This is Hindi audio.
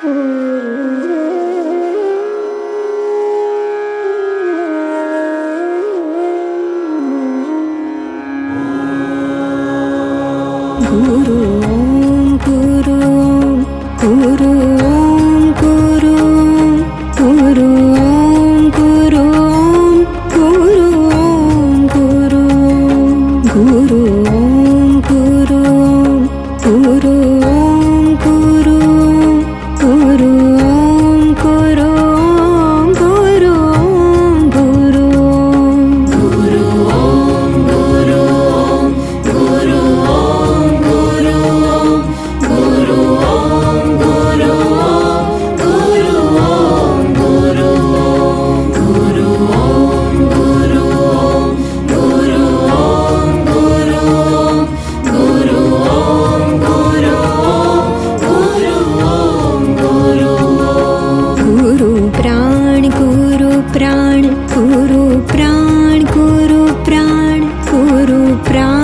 गुरु गुरु गुरु गुरु गुरु गुरु गुरु गुरु गुरु गुरु गुरु गुरु गुरु गुरु गुरु गुरु प्राण गुरु प्राण गुरु प्राण